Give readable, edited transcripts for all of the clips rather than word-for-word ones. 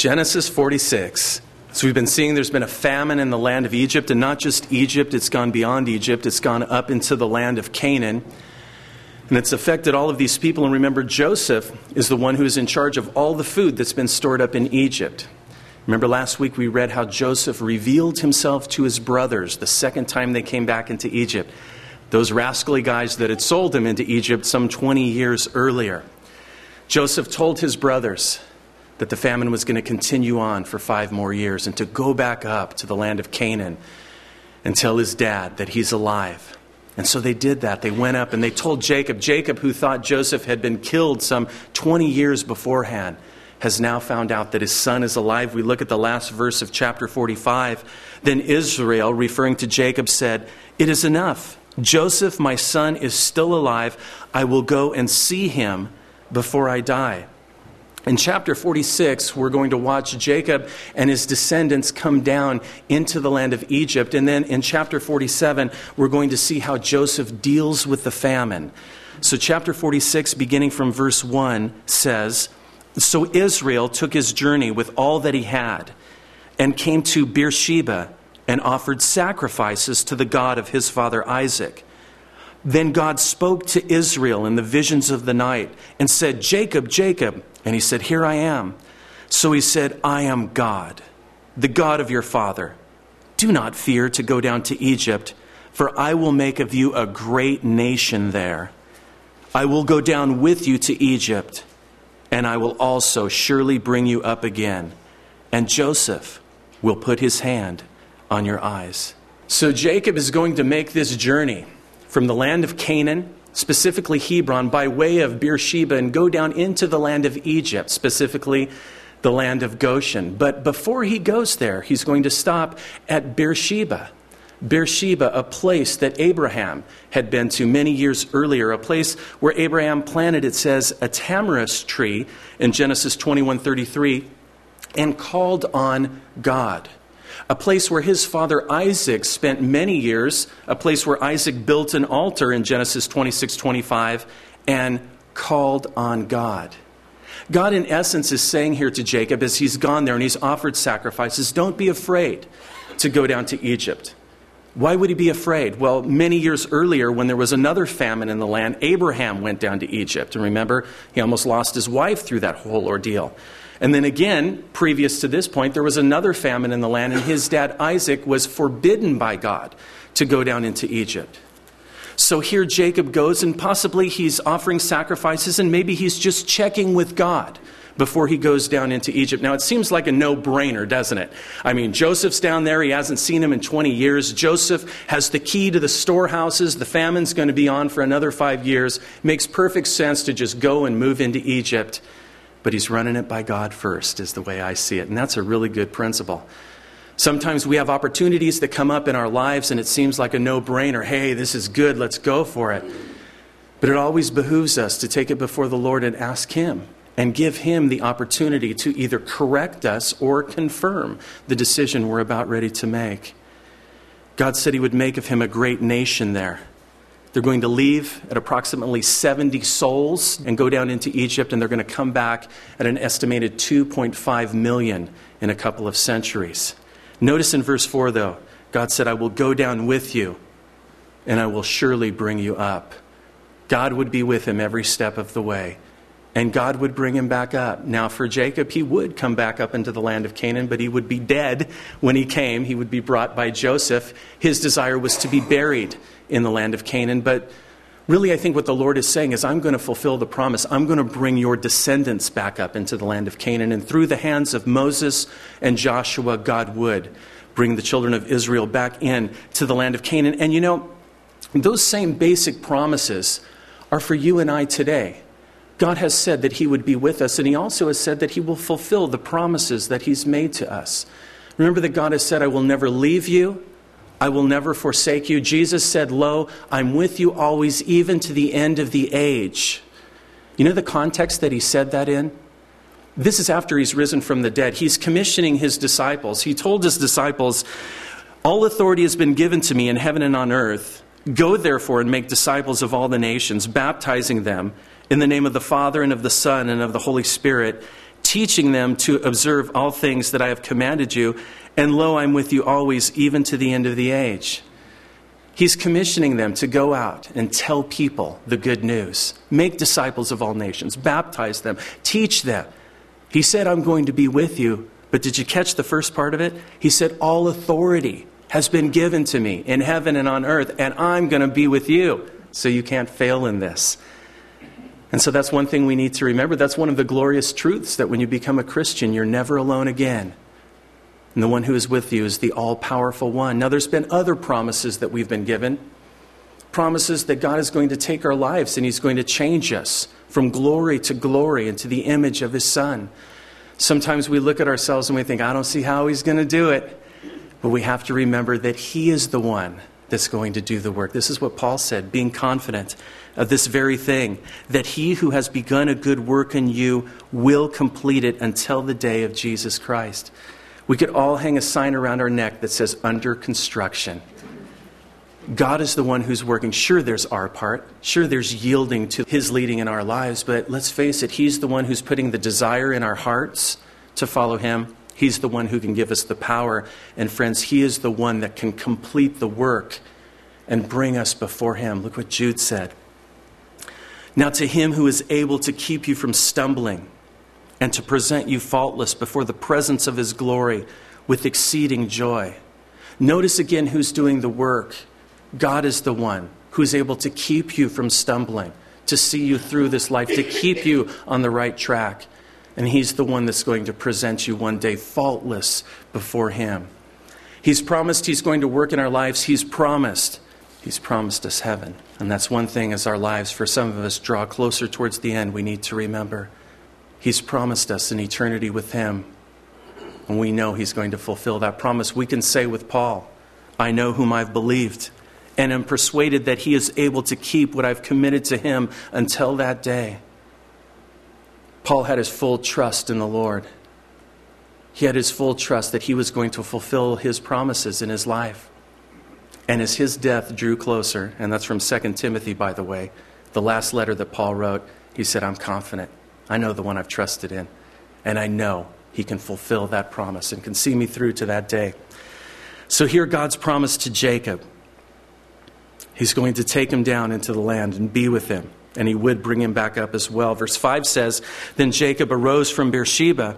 Genesis 46. So we've been seeing there's been a famine in the land of Egypt, and not just Egypt, it's gone beyond Egypt. It's gone up into the land of Canaan. And it's affected all of these people. And remember, Joseph is the one who is in charge of all the food that's been stored up in Egypt. Remember last week we read how Joseph revealed himself to his brothers the second time they came back into Egypt. Those rascally guys that had sold him into Egypt some 20 years earlier. Joseph told his brothers that the famine was going to continue on for 5 more years and to go back up to the land of Canaan and tell his dad that he's alive. And so they did that. They went up and they told Jacob. Jacob, who thought Joseph had been killed some 20 years beforehand, has now found out that his son is alive. We look at the last verse of chapter 45. Then Israel, referring to Jacob, said, "It is enough. Joseph, my son, is still alive. I will go and see him before I die." In chapter 46, we're going to watch Jacob and his descendants come down into the land of Egypt. And then in chapter 47, we're going to see how Joseph deals with the famine. So chapter 46, beginning from verse 1, says, "So Israel took his journey with all that he had and came to Beersheba and offered sacrifices to the God of his father Isaac. Then God spoke to Israel in the visions of the night and said, 'Jacob, Jacob.' And he said, 'Here I am.' So he said, 'I am God, the God of your father. Do not fear to go down to Egypt, for I will make of you a great nation there. I will go down with you to Egypt, and I will also surely bring you up again. And Joseph will put his hand on your eyes.'" So Jacob is going to make this journey from the land of Canaan, specifically Hebron, by way of Beersheba, and go down into the land of Egypt, specifically the land of Goshen. But before he goes there, he's going to stop at Beersheba. Beersheba, a place that Abraham had been to many years earlier, a place where Abraham planted, it says, a tamarisk tree in Genesis 21:33, and called on God. A place where his father Isaac spent many years, a place where Isaac built an altar in Genesis 26:25 and called on God. God, in essence, is saying here to Jacob as he's gone there and he's offered sacrifices, don't be afraid to go down to Egypt. Why would he be afraid? Well, many years earlier, when there was another famine in the land, Abraham went down to Egypt. And remember, he almost lost his wife through that whole ordeal. And then again, previous to this point, there was another famine in the land, and his dad Isaac was forbidden by God to go down into Egypt. So here Jacob goes, and possibly he's offering sacrifices, and maybe he's just checking with God before he goes down into Egypt. Now, it seems like a no-brainer, doesn't it? I mean, Joseph's down there. He hasn't seen him in 20 years. Joseph has the key to the storehouses. The famine's going to be on for another 5 years. Makes perfect sense to just go and move into Egypt. But he's running it by God first, is the way I see it. And that's a really good principle. Sometimes we have opportunities that come up in our lives and it seems like a no-brainer. Hey, this is good, let's go for it. But it always behooves us to take it before the Lord and ask him and give him the opportunity to either correct us or confirm the decision we're about ready to make. God said he would make of him a great nation there. They're going to leave at approximately 70 souls and go down into Egypt, and they're going to come back at an estimated 2.5 million in a couple of centuries. Notice in verse 4, though, God said, "I will go down with you, and I will surely bring you up." God would be with him every step of the way, and God would bring him back up. Now, for Jacob, he would come back up into the land of Canaan, but he would be dead when he came. He would be brought by Joseph. His desire was to be buried in the land of Canaan. But really, I think what the Lord is saying is, I'm going to fulfill the promise. I'm going to bring your descendants back up into the land of Canaan. And through the hands of Moses and Joshua, God would bring the children of Israel back in to the land of Canaan. And you know, those same basic promises are for you and I today. God has said that he would be with us, and he also has said that he will fulfill the promises that he's made to us. Remember that God has said, "I will never leave you. I will never forsake you." Jesus said, "Lo, I'm with you always, even to the end of the age." You know the context that he said that in? This is after he's risen from the dead. He's commissioning his disciples. He told his disciples, "All authority has been given to me in heaven and on earth. Go therefore and make disciples of all the nations, baptizing them in the name of the Father and of the Son and of the Holy Spirit, teaching them to observe all things that I have commanded you. And lo, I'm with you always, even to the end of the age. He's commissioning them to go out and tell people the good news. Make disciples of all nations. Baptize them. Teach them. He said, I'm going to be with you. But did you catch the first part of it? He said, all authority has been given to me in heaven and on earth, and I'm going to be with you. So you can't fail in this. And so that's one thing we need to remember. That's one of the glorious truths, that when you become a Christian, you're never alone again. And the one who is with you is the all-powerful one. Now, there's been other promises that we've been given. Promises that God is going to take our lives and He's going to change us from glory to glory into the image of His Son. Sometimes we look at ourselves and we think, I don't see how He's going to do it. But we have to remember that He is the one that's going to do the work. This is what Paul said, being confident of this very thing, that He who has begun a good work in you will complete it until the day of Jesus Christ. We could all hang a sign around our neck that says, under construction. God is the one who's working. Sure, there's our part. Sure, there's yielding to His leading in our lives. But let's face it, He's the one who's putting the desire in our hearts to follow Him. He's the one who can give us the power. And friends, He is the one that can complete the work and bring us before Him. Look what Jude said. Now to Him who is able to keep you from stumbling and to present you faultless before the presence of His glory with exceeding joy. Notice again who's doing the work. God is the one who's able to keep you from stumbling, to see you through this life, to keep you on the right track. And He's the one that's going to present you one day faultless before Him. He's promised He's going to work in our lives. He's promised us heaven. And that's one thing as our lives, for some of us, draw closer towards the end, we need to remember. He's promised us an eternity with Him. And we know He's going to fulfill that promise. We can say with Paul, I know whom I've believed, and am persuaded that He is able to keep what I've committed to Him until that day. Paul had his full trust in the Lord. He had his full trust that He was going to fulfill His promises in his life. And as his death drew closer, and that's from 2 Timothy, by the way, the last letter that Paul wrote, he said, I'm confident. I know the one I've trusted in, and I know He can fulfill that promise and can see me through to that day. So here God's promise to Jacob. He's going to take him down into the land and be with him, and He would bring him back up as well. Verse 5 says, Then Jacob arose from Beersheba,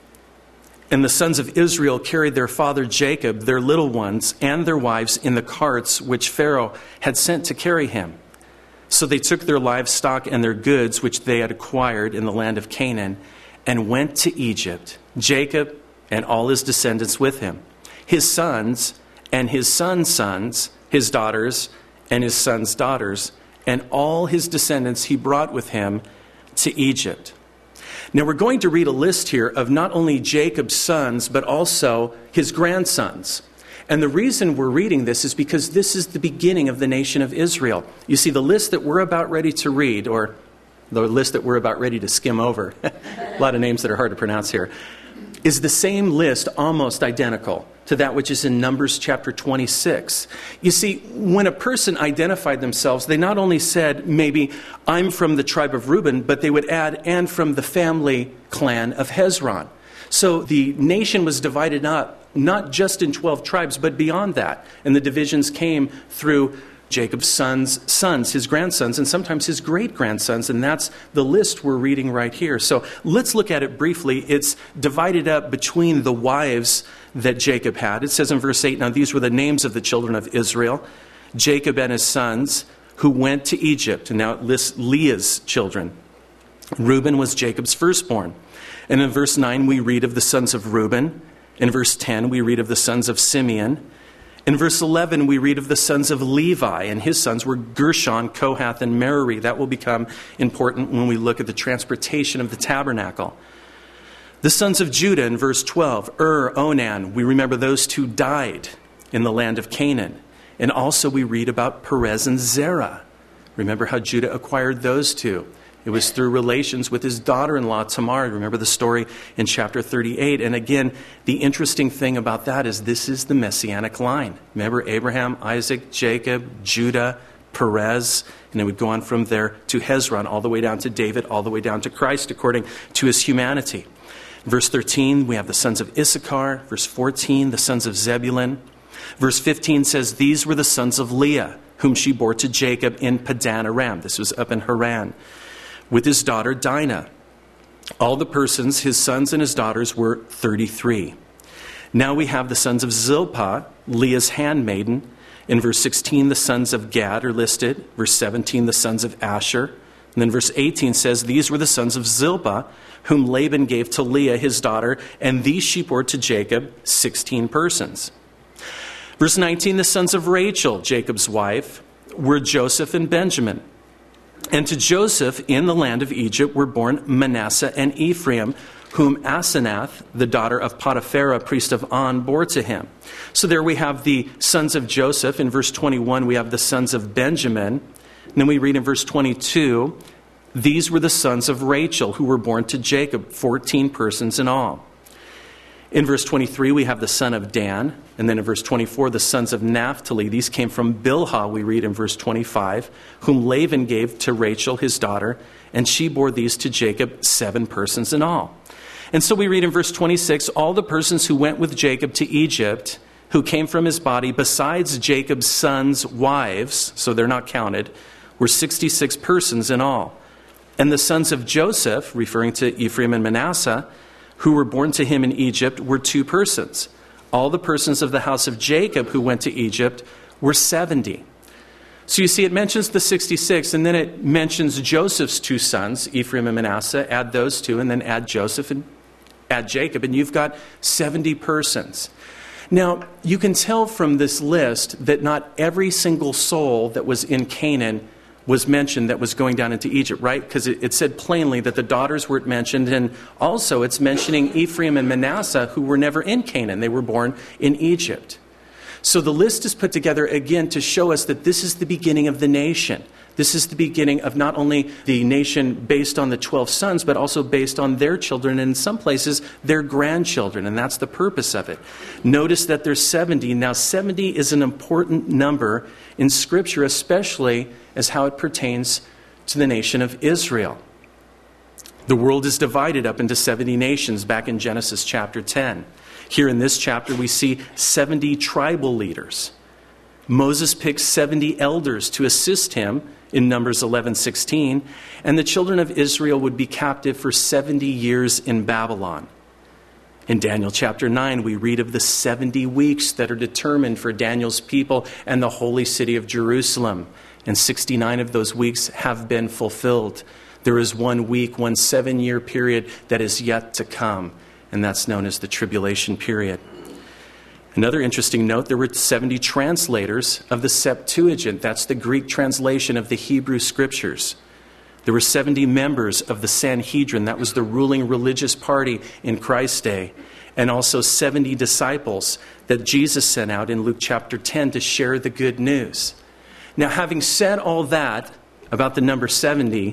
and the sons of Israel carried their father Jacob, their little ones, and their wives in the carts which Pharaoh had sent to carry him. So they took their livestock and their goods, which they had acquired in the land of Canaan, and went to Egypt, Jacob and all his descendants with him, his sons and his sons' sons, his daughters and his sons' daughters, and all his descendants He brought with Him to Egypt. Now we're going to read a list here of not only Jacob's sons, but also his grandsons. And the reason we're reading this is because this is the beginning of the nation of Israel. You see, the list that we're about ready to read, or the list that we're about ready to skim over, a lot of names that are hard to pronounce here, is the same list, almost identical to that which is in Numbers chapter 26. You see, when a person identified themselves, they not only said, maybe, I'm from the tribe of Reuben, but they would add, and from the family clan of Hezron. So the nation was divided up, not just in 12 tribes, but beyond that. And the divisions came through Jacob's sons, his grandsons, and sometimes his great-grandsons. And that's the list we're reading right here. So let's look at it briefly. It's divided up between the wives that Jacob had. It says in verse 8, now these were the names of the children of Israel, Jacob and his sons, who went to Egypt. And now it lists Leah's children. Reuben was Jacob's firstborn. And in verse 9, we read of the sons of Reuben. In verse 10, we read of the sons of Simeon. In verse 11, we read of the sons of Levi, and his sons were Gershon, Kohath, and Merari. That will become important when we look at the transportation of the tabernacle. The sons of Judah in verse 12, Onan, we remember those two died in the land of Canaan. And also we read about Perez and Zerah. Remember how Judah acquired those two. It was through relations with his daughter-in-law, Tamar. Remember the story in chapter 38. And again, the interesting thing about that is this is the Messianic line. Remember Abraham, Isaac, Jacob, Judah, Perez, and it would go on from there to Hezron, all the way down to David, all the way down to Christ, according to his humanity. Verse 13, we have the sons of Issachar. Verse 14, the sons of Zebulun. Verse 15 says, these were the sons of Leah, whom she bore to Jacob in Padan Aram. This was up in Haran, with his daughter Dinah. All the persons, his sons and his daughters, were 33. Now we have the sons of Zilpah, Leah's handmaiden. In verse 16, the sons of Gad are listed. Verse 17, the sons of Asher. And then verse 18 says, these were the sons of Zilpah, whom Laban gave to Leah, his daughter, and these she bore to Jacob, 16 persons. Verse 19, the sons of Rachel, Jacob's wife, were Joseph and Benjamin. And to Joseph in the land of Egypt were born Manasseh and Ephraim, whom Asenath, the daughter of Potipharah, priest of On, bore to him. So there we have the sons of Joseph. In verse 21, we have the sons of Benjamin. And then we read in verse 22, these were the sons of Rachel, who were born to Jacob, 14 persons in all. In verse 23, we have the son of Dan. And then in verse 24, the sons of Naphtali. These came from Bilhah, we read in verse 25, whom Laban gave to Rachel, his daughter, and she bore these to Jacob, 7 persons in all. And so we read in verse 26, all the persons who went with Jacob to Egypt, who came from his body, besides Jacob's sons' wives, so they're not counted, were 66 persons in all. And the sons of Joseph, referring to Ephraim and Manasseh, who were born to him in Egypt, were 2 persons. All the persons of the house of Jacob who went to Egypt were 70. So you see, it mentions the 66, and then it mentions Joseph's 2 sons, Ephraim and Manasseh. Add those 2, and then add Joseph and add Jacob, and you've got 70 persons. Now, you can tell from this list that not every single soul that was in Canaan was mentioned that was going down into Egypt, right? Because it said plainly that the daughters weren't mentioned, and also it's mentioning Ephraim and Manasseh, who were never in Canaan. They were born in Egypt. So the list is put together again to show us that this is the beginning of the nation. This is the beginning of not only the nation based on the 12 sons, but also based on their children, and in some places, their grandchildren, and that's the purpose of it. Notice that there's 70. Now, 70 is an important number in Scripture, especially as how it pertains to the nation of Israel. The world is divided up into 70 nations back in Genesis chapter 10. Here in this chapter, we see 70 tribal leaders. Moses picks 70 elders to assist him in Numbers 11:16, and the children of Israel would be captive for 70 years in Babylon. In Daniel chapter 9, we read of the 70 weeks that are determined for Daniel's people and the holy city of Jerusalem. And 69 of those weeks have been fulfilled. There is 1 week, 1 7-year period that is yet to come, and that's known as the tribulation period. Another interesting note, there were 70 translators of the Septuagint. That's the Greek translation of the Hebrew Scriptures. There were 70 members of the Sanhedrin. That was the ruling religious party in Christ's day. And also 70 disciples that Jesus sent out in Luke chapter 10 to share the good news. Now, having said all that about the number 70,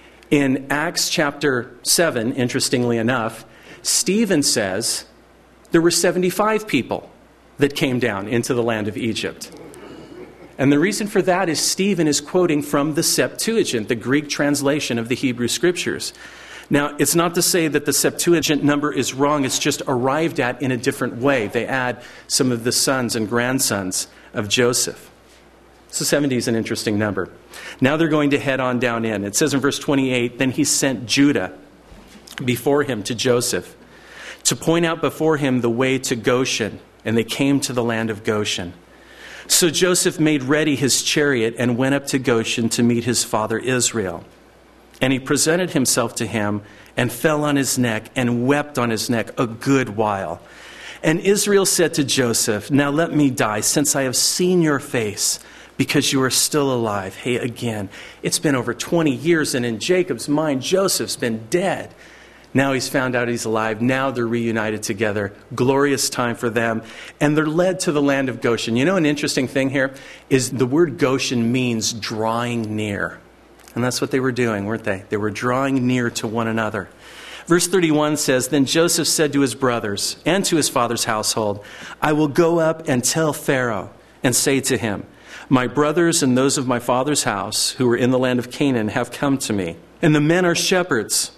in Acts chapter 7, interestingly enough, Stephen says there were 75 people that came down into the land of Egypt. And the reason for that is Stephen is quoting from the Septuagint, the Greek translation of the Hebrew Scriptures. Now, it's not to say that the Septuagint number is wrong, it's just arrived at in a different way. They add some of the sons and grandsons of Joseph. So 70 is an interesting number. Now they're going to head on down in. It says in verse 28, then he sent Judah before him to Joseph to point out before him the way to Goshen. And they came to the land of Goshen. So Joseph made ready his chariot and went up to Goshen to meet his father Israel. And he presented himself to him and fell on his neck and wept on his neck a good while. And Israel said to Joseph, now let me die, since I have seen your face, because you are still alive. Hey, again, it's been over 20 years, and in Jacob's mind, Joseph's been dead. Now he's found out he's alive. Now they're reunited together. Glorious time for them. And they're led to the land of Goshen. You know, an interesting thing here is the word Goshen means drawing near. And that's what they were doing, weren't they? They were drawing near to one another. Verse 31 says, then Joseph said to his brothers and to his father's household, I will go up and tell Pharaoh and say to him, my brothers and those of my father's house who were in the land of Canaan have come to me. And the men are shepherds.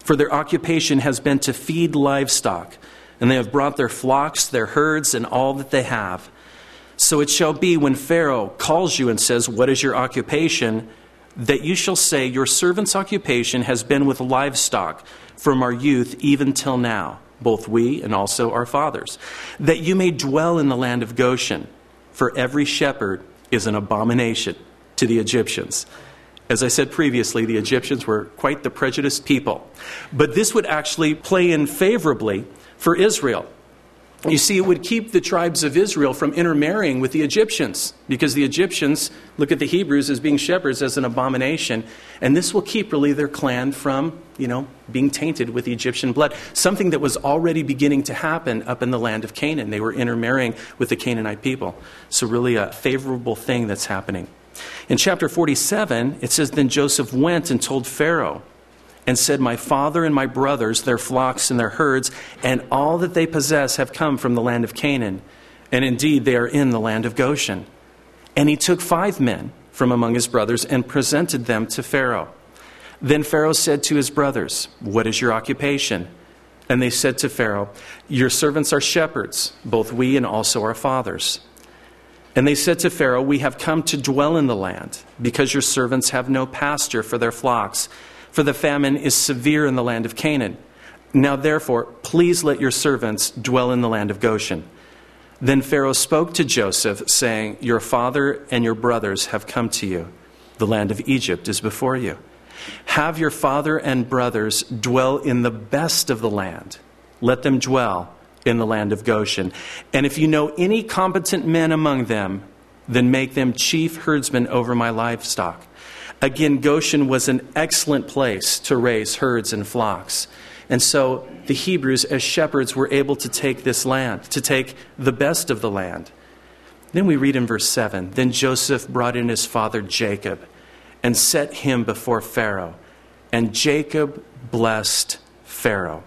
For their occupation has been to feed livestock, and they have brought their flocks, their herds, and all that they have. So it shall be when Pharaoh calls you and says, what is your occupation? That you shall say, your servant's occupation has been with livestock from our youth even till now, both we and also our fathers, that you may dwell in the land of Goshen. For every shepherd is an abomination to the Egyptians. As I said previously, the Egyptians were quite the prejudiced people. But this would actually play in favorably for Israel. You see, it would keep the tribes of Israel from intermarrying with the Egyptians, because the Egyptians look at the Hebrews as being shepherds as an abomination, and this will keep really their clan from, being tainted with the Egyptian blood, something that was already beginning to happen up in the land of Canaan. They were intermarrying with the Canaanite people. So really a favorable thing that's happening. In chapter 47, it says, Then Joseph went and told Pharaoh, and said, My father and my brothers, their flocks and their herds, and all that they possess have come from the land of Canaan. And indeed, they are in the land of Goshen. And he took 5 men from among his brothers and presented them to Pharaoh. Then Pharaoh said to his brothers, What is your occupation? And they said to Pharaoh, Your servants are shepherds, both we and also our fathers. And they said to Pharaoh, We have come to dwell in the land, because your servants have no pasture for their flocks, for the famine is severe in the land of Canaan. Now therefore, please let your servants dwell in the land of Goshen. Then Pharaoh spoke to Joseph, saying, Your father and your brothers have come to you. The land of Egypt is before you. Have your father and brothers dwell in the best of the land. Let them dwell in the land of Goshen. And if you know any competent men among them, then make them chief herdsmen over my livestock. Again, Goshen was an excellent place to raise herds and flocks. And so the Hebrews, as shepherds, were able to take this land, to take the best of the land. Then we read in verse 7, Then Joseph brought in his father Jacob and set him before Pharaoh. And Jacob blessed Pharaoh.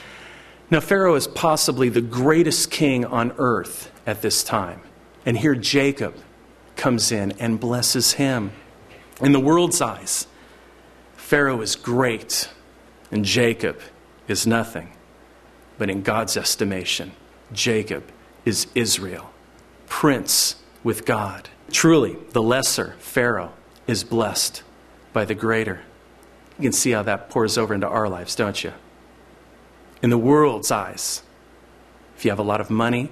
Now, Pharaoh is possibly the greatest king on earth at this time. And here Jacob comes in and blesses him. In the world's eyes, Pharaoh is great and Jacob is nothing. But in God's estimation, Jacob is Israel, prince with God. Truly, the lesser Pharaoh is blessed by the greater. You can see how that pours over into our lives, don't you? In the world's eyes, if you have a lot of money,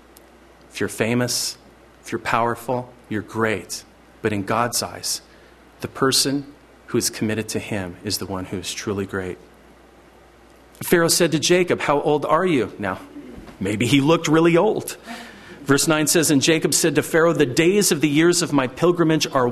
if you're famous, if you're powerful, you're great. But in God's eyes, the person who is committed to him is the one who is truly great. Pharaoh said to Jacob, How old are you? Now, maybe he looked really old. Verse 9 says, And Jacob said to Pharaoh, The days of the years of my pilgrimage are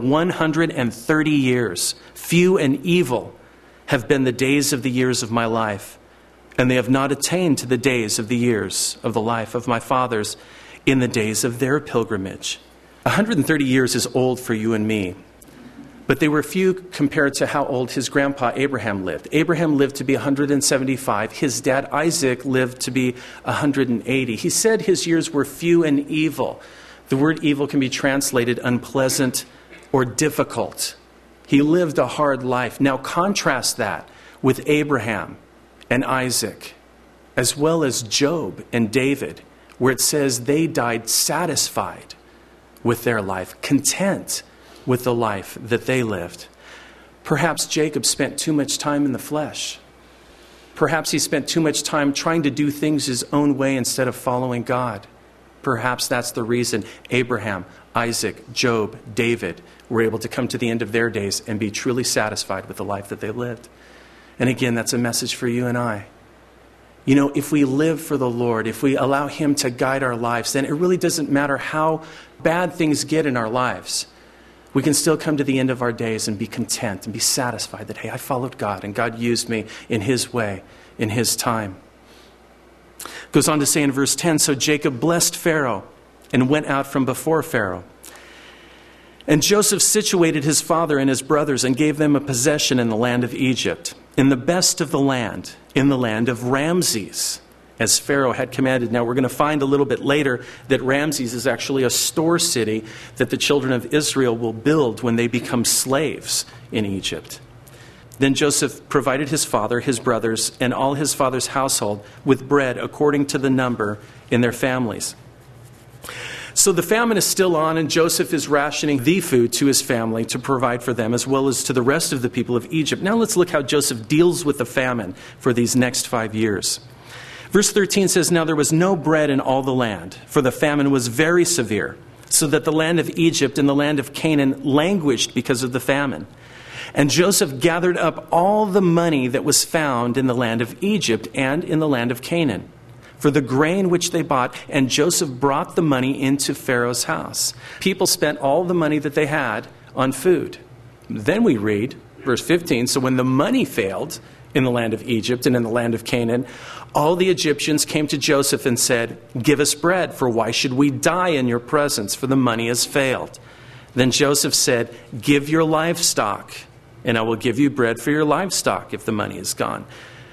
130 years. Few and evil have been the days of the years of my life, and they have not attained to the days of the years of the life of my fathers in the days of their pilgrimage. 130 years is old for you and me. But they were few compared to how old his grandpa Abraham lived. Abraham lived to be 175. His dad Isaac lived to be 180. He said his years were few and evil. The word evil can be translated unpleasant or difficult. He lived a hard life. Now contrast that with Abraham and Isaac, as well as Job and David, where it says they died satisfied with their life, content with the life that they lived. Perhaps Jacob spent too much time in the flesh. Perhaps he spent too much time trying to do things his own way instead of following God. Perhaps that's the reason Abraham, Isaac, Job, David were able to come to the end of their days and be truly satisfied with the life that they lived. And again, that's a message for you and I. You know, if we live for the Lord, if we allow him to guide our lives, then it really doesn't matter how bad things get in our lives. We can still come to the end of our days and be content and be satisfied that, hey, I followed God and God used me in his way, in his time. Goes on to say in verse 10, So Jacob blessed Pharaoh and went out from before Pharaoh. And Joseph situated his father and his brothers and gave them a possession in the land of Egypt, in the best of the land, in the land of Ramses, as Pharaoh had commanded. Now we're going to find a little bit later that Ramses is actually a store city that the children of Israel will build when they become slaves in Egypt. Then Joseph provided his father, his brothers, and all his father's household with bread according to the number in their families. So the famine is still on, and Joseph is rationing the food to his family to provide for them, as well as to the rest of the people of Egypt. Now let's look how Joseph deals with the famine for these next 5 years. Verse 13 says, "Now there was no bread in all the land, for the famine was very severe, so that the land of Egypt and the land of Canaan languished because of the famine. And Joseph gathered up all the money that was found in the land of Egypt and in the land of Canaan, for the grain which they bought, and Joseph brought the money into Pharaoh's house." People spent all the money that they had on food. Then we read, verse 15, "So when the money failed in the land of Egypt and in the land of Canaan, all the Egyptians came to Joseph and said, 'Give us bread, for why should we die in your presence? For the money has failed.' Then Joseph said, 'Give your livestock, and I will give you bread for your livestock if the money is gone.'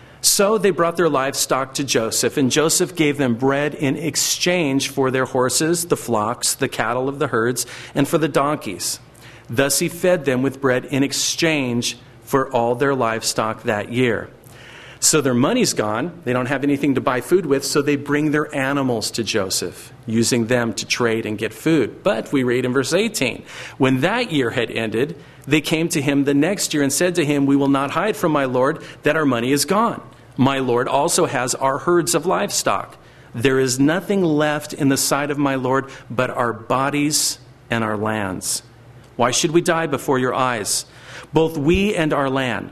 So they brought their livestock to Joseph, and Joseph gave them bread in exchange for their horses, the flocks, the cattle of the herds, and for the donkeys. Thus he fed them with bread in exchange for all their livestock that year. So their money's gone. They don't have anything to buy food with, so they bring their animals to Joseph, using them to trade and get food. But we read in verse 18, when that year had ended, they came to him the next year and said to him, 'We will not hide from my lord that our money is gone. My lord also has our herds of livestock. There is nothing left in the sight of my lord but our bodies and our lands. Why should we die before your eyes, both we and our land?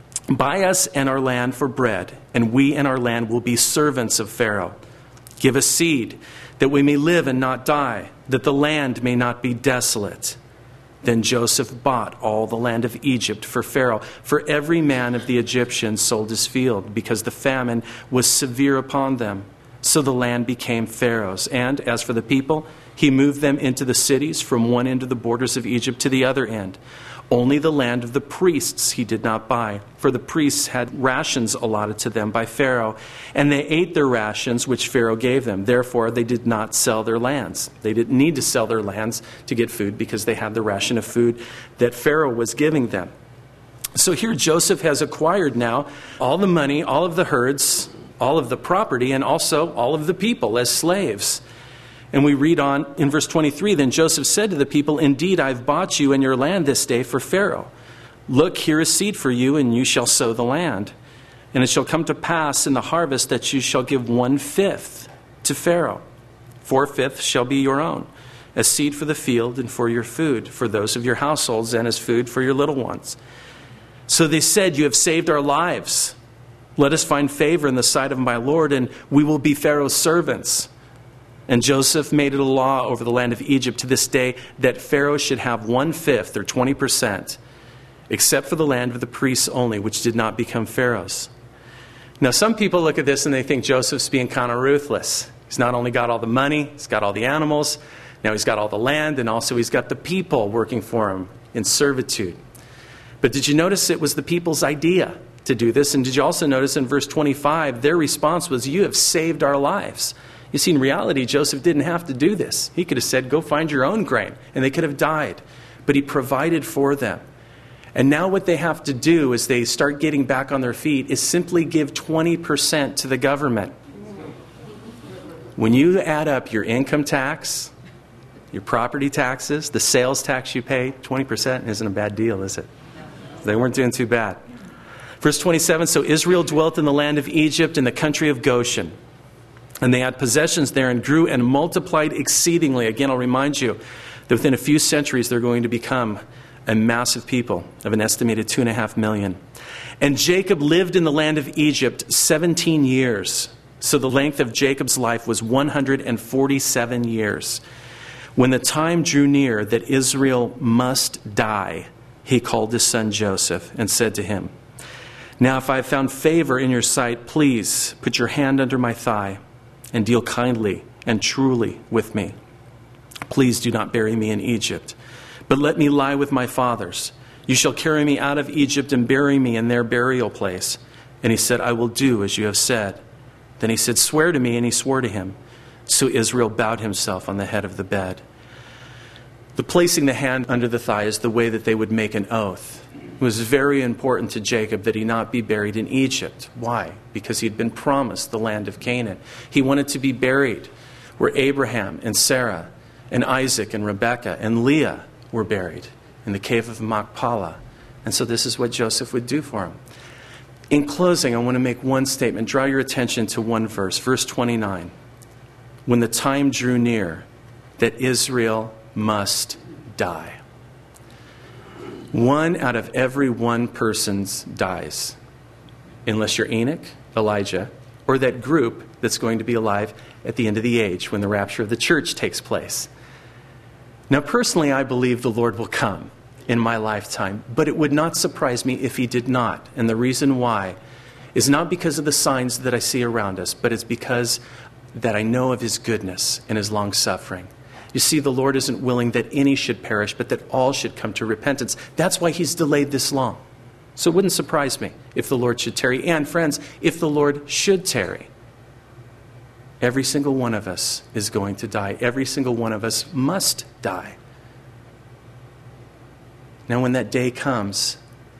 Buy us and our land for bread, and we and our land will be servants of Pharaoh. Give us seed, that we may live and not die, that the land may not be desolate.' Then Joseph bought all the land of Egypt for Pharaoh, for every man of the Egyptians sold his field, because the famine was severe upon them. So the land became Pharaoh's. And as for the people, he moved them into the cities from one end of the borders of Egypt to the other end. Only the land of the priests he did not buy, for the priests had rations allotted to them by Pharaoh, and they ate their rations which Pharaoh gave them. Therefore, they did not sell their lands. They didn't need to sell their lands to get food because they had the ration of food that Pharaoh was giving them. So here Joseph has acquired now all the money, all of the herds, all of the property, and also all of the people as slaves. And we read on in verse 23, "Then Joseph said to the people, 'Indeed, I've bought you and your land this day for Pharaoh. Look, here is seed for you, and you shall sow the land. And it shall come to pass in the harvest that you shall give 1/5 to Pharaoh. 4/5 shall be your own, as seed for the field and for your food, for those of your households, and as food for your little ones.' So they said, 'You have saved our lives. Let us find favor in the sight of my Lord, and we will be Pharaoh's servants.' And Joseph made it a law over the land of Egypt to this day that Pharaoh should have 1/5 or 20%, except for the land of the priests only, which did not become Pharaoh's." Now some people look at this and they think Joseph's being kind of ruthless. He's not only got all the money, he's got all the animals, now he's got all the land, and also he's got the people working for him in servitude. But did you notice it was the people's idea to do this? And did you also notice in verse 25, their response was, "You have saved our lives." You see, in reality, Joseph didn't have to do this. He could have said, "Go find your own grain," and they could have died. But he provided for them. And now what they have to do as they start getting back on their feet is simply give 20% to the government. When you add up your income tax, your property taxes, the sales tax you pay, 20% isn't a bad deal, is it? They weren't doing too bad. Verse 27, "So Israel dwelt in the land of Egypt in the country of Goshen. And they had possessions there and grew and multiplied exceedingly." Again, I'll remind you that within a few centuries they're going to become a massive people of an estimated 2.5 million. "And Jacob lived in the land of Egypt 17 years. So the length of Jacob's life was 147 years. When the time drew near that Israel must die, he called his son Joseph and said to him, 'Now if I have found favor in your sight, please put your hand under my thigh and deal kindly and truly with me. Please do not bury me in Egypt, but let me lie with my fathers. You shall carry me out of Egypt and bury me in their burial place.' And he said, 'I will do as you have said.' Then he said, 'Swear to me,' and he swore to him. So Israel bowed himself on the head of the bed." The placing the hand under the thigh is the way that they would make an oath. It was very important to Jacob that he not be buried in Egypt. Why? Because he'd been promised the land of Canaan. He wanted to be buried where Abraham and Sarah and Isaac and Rebekah and Leah were buried, in the cave of Machpelah. And so this is what Joseph would do for him. In closing, I want to make one statement. Draw your attention to one verse, verse 29. When the time drew near that Israel must die. One out of every one person dies, unless you're Enoch, Elijah, or that group that's going to be alive at the end of the age when the rapture of the church takes place. Now, personally, I believe the Lord will come in my lifetime, but it would not surprise me if he did not. And the reason why is not because of the signs that I see around us, but it's because that I know of his goodness and his long suffering. You see, the Lord isn't willing that any should perish, but that all should come to repentance. That's why he's delayed this long. So it wouldn't surprise me if the Lord should tarry. And friends, if the Lord should tarry, every single one of us is going to die. Every single one of us must die. Now, when that day comes,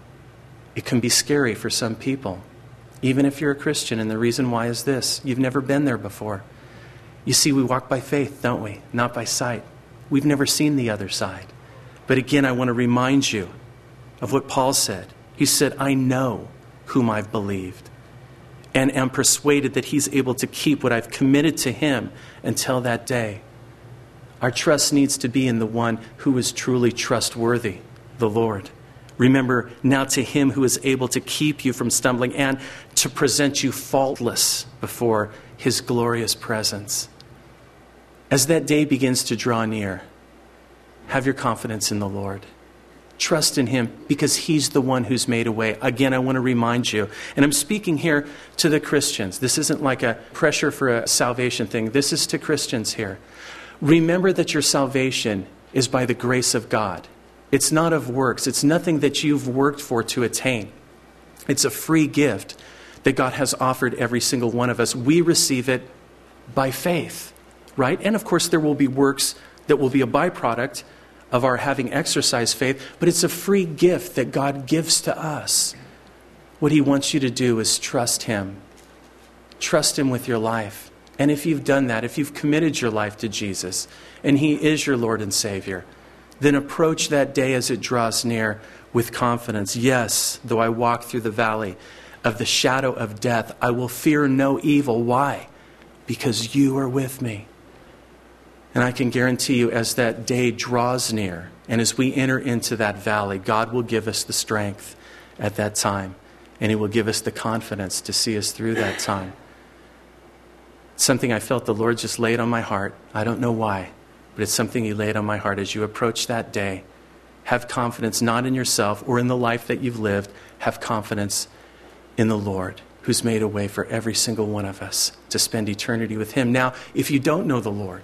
it can be scary for some people, even if you're a Christian. And the reason why is this: you've never been there before. You see, we walk by faith, don't we? Not by sight. We've never seen the other side. But again, I want to remind you of what Paul said. He said, I know whom I've believed and am persuaded that he's able to keep what I've committed to him until that day. Our trust needs to be in the one who is truly trustworthy, the Lord. Remember, now to him who is able to keep you from stumbling and to present you faultless before his glorious presence. As that day begins to draw near, have your confidence in the Lord. Trust in him because he's the one who's made a way. Again, I want to remind you, and I'm speaking here to the Christians. This isn't like a pressure for a salvation thing. This is to Christians here. Remember that your salvation is by the grace of God. It's not of works. It's nothing that you've worked for to attain. It's a free gift that God has offered every single one of us. We receive it by faith, right? And of course, there will be works that will be a byproduct of our having exercised faith, but it's a free gift that God gives to us. What he wants you to do is trust him. Trust him with your life. And if you've done that, if you've committed your life to Jesus, and he is your Lord and Savior, then approach that day as it draws near with confidence. Yes, though I walk through the valley of the shadow of death, I will fear no evil. Why? Because you are with me. And I can guarantee you, as that day draws near, and as we enter into that valley, God will give us the strength at that time, and he will give us the confidence to see us through that time. Something I felt the Lord just laid on my heart. I don't know why, but it's something he laid on my heart. As you approach that day, have confidence not in yourself or in the life that you've lived. Have confidence in the Lord, who's made a way for every single one of us to spend eternity with him. Now, if you don't know the Lord,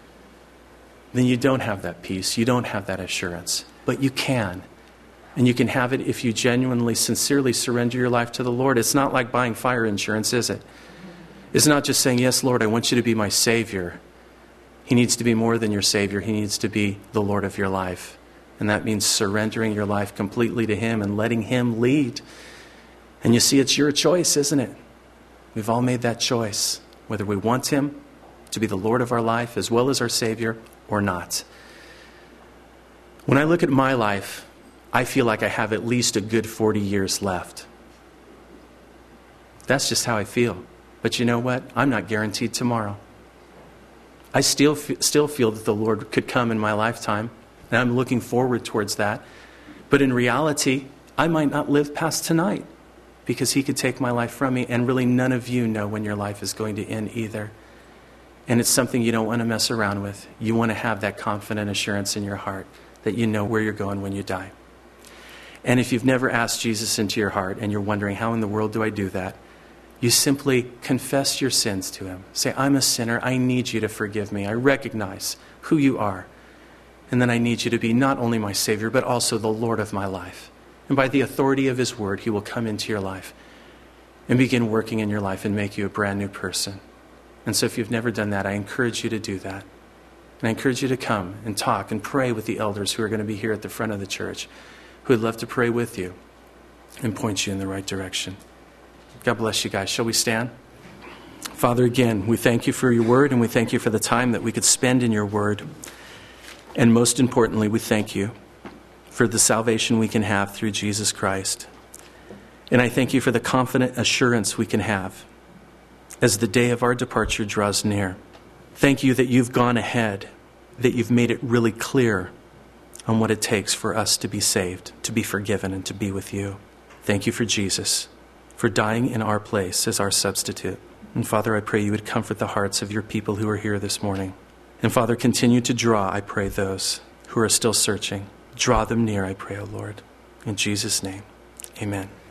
then you don't have that peace. You don't have that assurance. But you can. And you can have it if you genuinely, sincerely surrender your life to the Lord. It's not like buying fire insurance, is it? It's not just saying, yes, Lord, I want you to be my Savior. He needs to be more than your Savior. He needs to be the Lord of your life. And that means surrendering your life completely to him and letting him lead. And you see, it's your choice, isn't it? We've all made that choice, whether we want him to be the Lord of our life as well as our Savior or not. When I look at my life, I feel like I have at least a good 40 years left. That's just how I feel. But you know what? I'm not guaranteed tomorrow. I still feel that the Lord could come in my lifetime, and I'm looking forward towards that. But in reality, I might not live past tonight because he could take my life from me, and really none of you know when your life is going to end either. And it's something you don't want to mess around with. You want to have that confident assurance in your heart that you know where you're going when you die. And if you've never asked Jesus into your heart and you're wondering, how in the world do I do that? You simply confess your sins to him. Say, I'm a sinner. I need you to forgive me. I recognize who you are. And then I need you to be not only my Savior, but also the Lord of my life. And by the authority of his word, he will come into your life and begin working in your life and make you a brand new person. And so if you've never done that, I encourage you to do that. And I encourage you to come and talk and pray with the elders who are going to be here at the front of the church, who would love to pray with you and point you in the right direction. God bless you guys. Shall we stand? Father, again, we thank you for your word, and we thank you for the time that we could spend in your word. And most importantly, we thank you for the salvation we can have through Jesus Christ. And I thank you for the confident assurance we can have as the day of our departure draws near. Thank you that you've gone ahead, that you've made it really clear on what it takes for us to be saved, to be forgiven, and to be with you. Thank you for Jesus, for dying in our place as our substitute. And Father, I pray you would comfort the hearts of your people who are here this morning. And Father, continue to draw, I pray, those who are still searching. Draw them near, I pray, O Lord. In Jesus' name, amen.